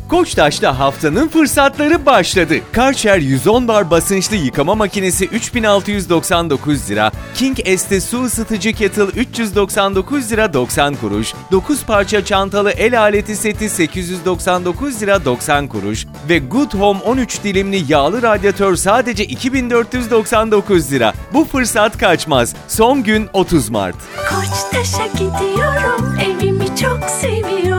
Koçtaş'ta haftanın fırsatları başladı. Karcher 110 bar basınçlı yıkama makinesi 3699 lira, King S'te su ısıtıcı kettle 399 lira 90 kuruş, 9 parça çantalı el aleti seti 899 lira 90 kuruş ve Good Home 13 dilimli yağlı radyatör sadece 2499 lira. Bu fırsat kaçmaz. Son gün 30 Mart. Koçtaş'a gidiyorum, evimi çok seviyorum.